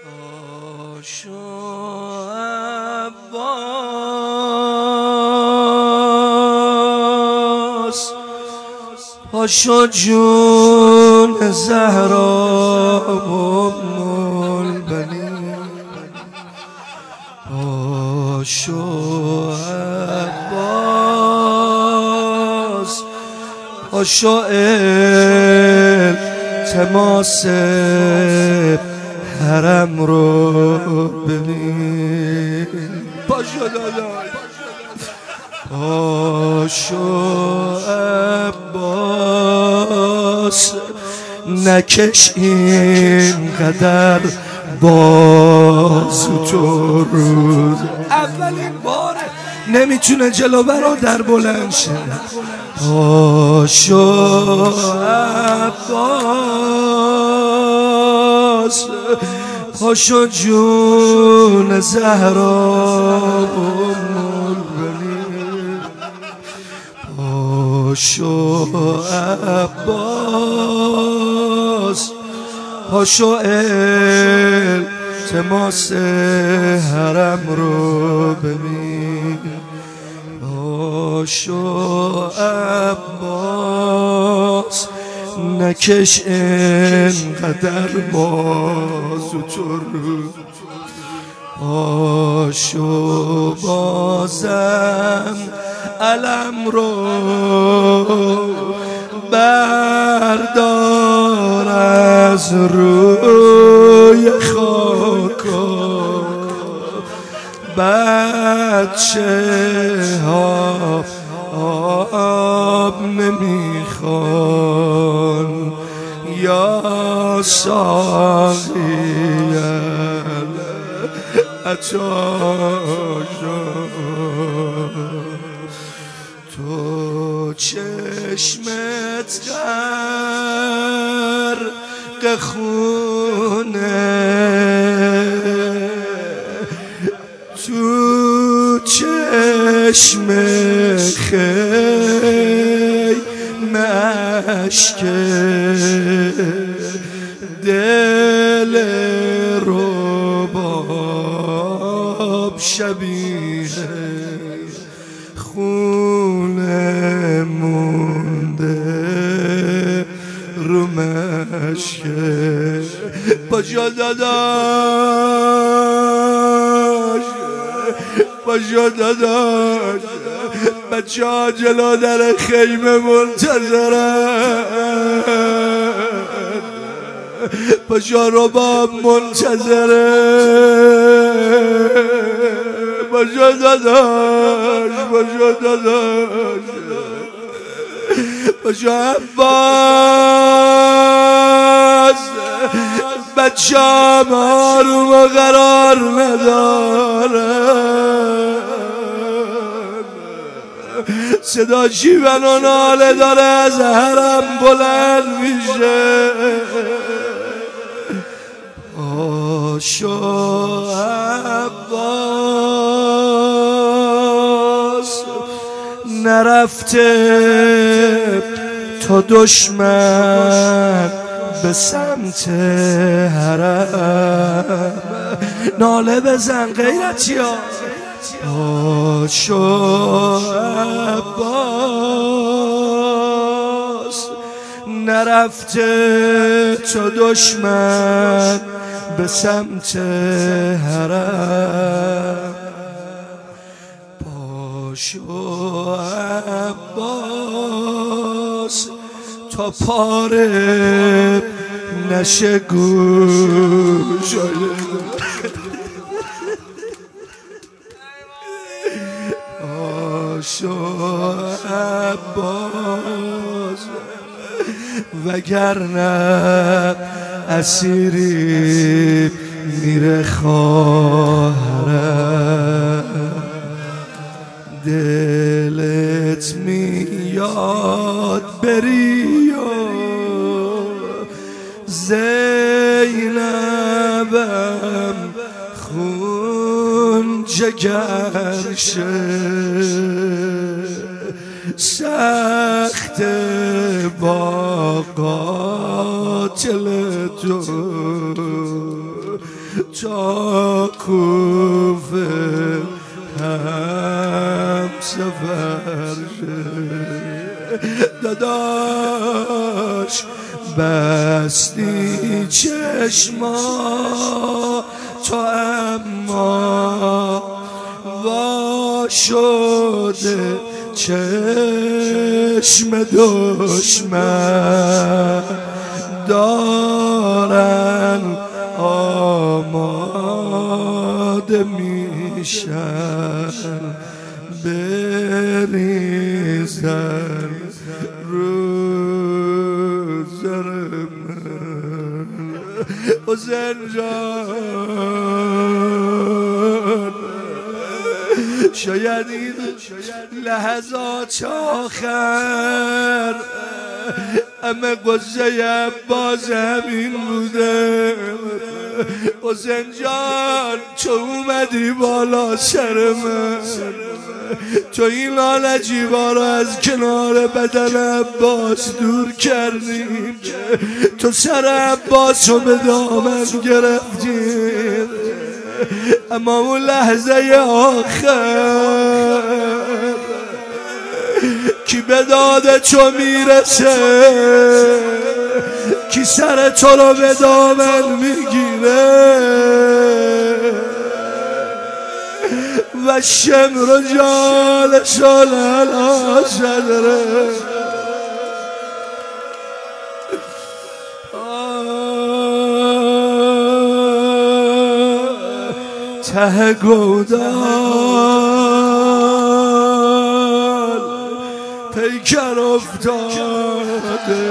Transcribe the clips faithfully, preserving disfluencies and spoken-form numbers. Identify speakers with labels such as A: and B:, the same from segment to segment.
A: پاشو عباس، پاشو جون زهرا ام البنین، پاشو عباس، پاشو التماس حرم رو ببین. پاشو داداش، پاشو عباس، نکش اینقدر بازو تو روز اولین باره نمیتونه جلو برادر بلند شه. پاشو عباس، پاشو جون زهرا ام البنین، پاشو عباس، پاشو التماس حرم رو ببین. پاشو عباس، نکش اینقدر بازو تو رو. پاشو بازم علم رو بردار از روی خاکا، بچه ها آب نمیخوان یا ساقی عطاشا. تو چشمت غرق خونه، تو چشم خیم اشکه، دل رباب شبیه خونه مونده رو مشکه. پاشو داداش، پاشو داداش، بچه ها جلو در خیمه منتظرن، پاشو رباب منتظره. پاشو داداش، پاشو داداش، پاشو عباس، بچه هم آروم و قرار ندارن، صدا شیون و ناله داره از حرم بلند میشه. پاشو عباس، نرفته تا دشمن به سمت حرم، ناله بزن غیرتی ها. پاشو عباس، نرفته تا دشمن به سمت حرم. پاشو عباس، تا پاره نشه گوش. پاشو عباس، وگرنه اسیری میره خواهرم. دلت میاد بری و زینبم خون جگر شه، سخت با قاتل تو تا کوفه هم سفر داداش بستی چشما تو اما وا شده چشم دشمن دارن آماده میشن بریزن رو زرم حسین جان شاید این لحظات آخر همه قصه باز همین بوده حسین جان تو اومدی بالا سر من تو این لالجیبا رو از کنار بدن عباس دور کردی تو سر عباس رو به دامن گرفتی اما اون لحظه آخر کی به داد تو میرسه کی سر تو رو به دامن میگیره و شمر جال شلال شدره ته گودال پیکر افتاده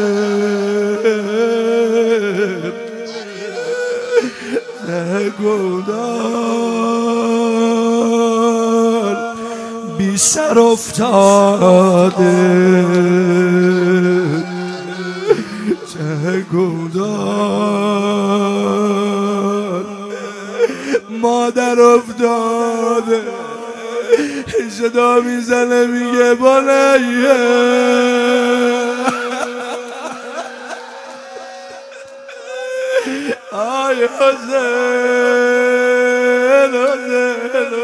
A: ته گودال بی سر افتاده ته گودال مادر افتاده صدا میزنه میگه بنیه آی حسین حسین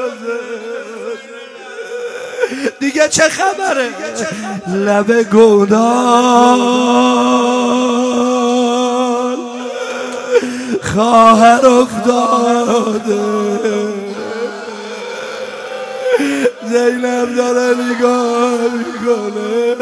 A: دیگه چه خبره لب گودال خواهر افتاده زینب داره نگاه میکنه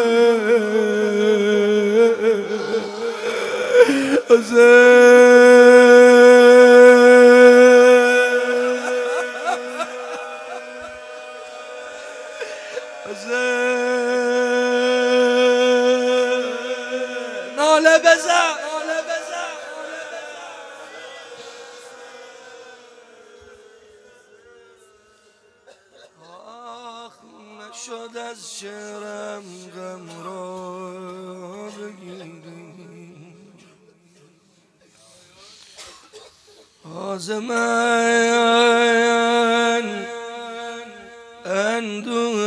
A: ناله بزن شد از شعرم غم را بگیری آزمین اندوه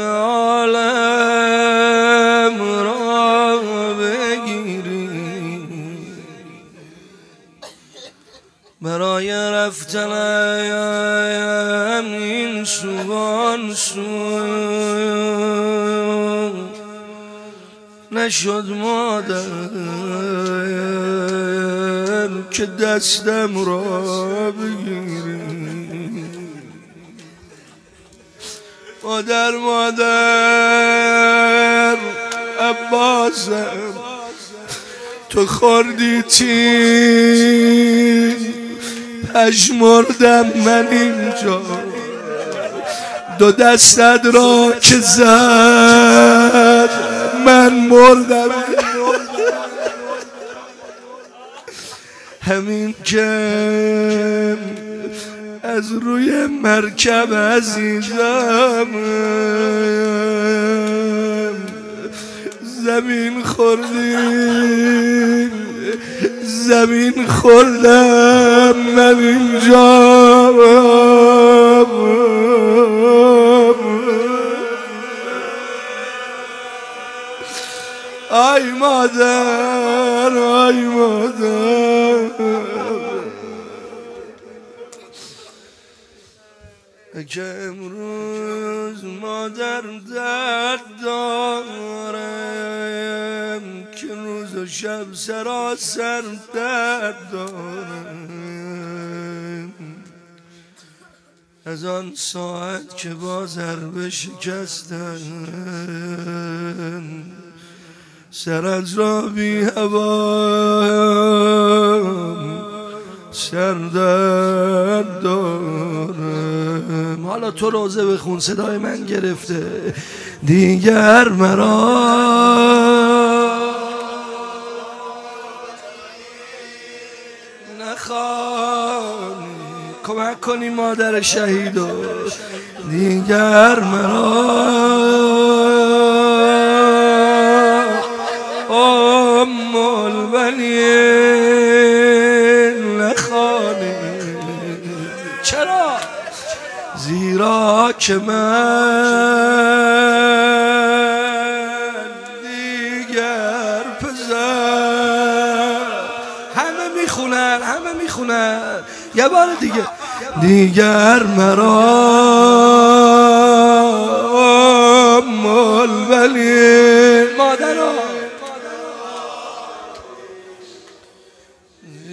A: عالم را بگیری برای رفتنم این سوان سو نشد مادر که دستم را بگیری مادر مادر عباسم تو خوردی تیر پشمردم من اینجا دو دستت را که زد من مردم همین که از روی مرکب عزیزم زمین خوردیم زمین خوردم من اینجا آی مادر آی مادر که امروز مادر درد دارم، که روز و شب سراسر درد دارم. از آن ساعت که با ضربه شکستن سرت را بی هوام سردرد دارم. حالا تو روزه بخون، صدای من گرفته. دیگر مرا نخوانی، کمک کنی مادر شهیدو. دیگر مرا ام الولین نخوانی. چرا؟ زیرا که من دیگر پسر. همه میخونن همه میخونن یه بار دیگه. دیگر مرا ام الولین مادرها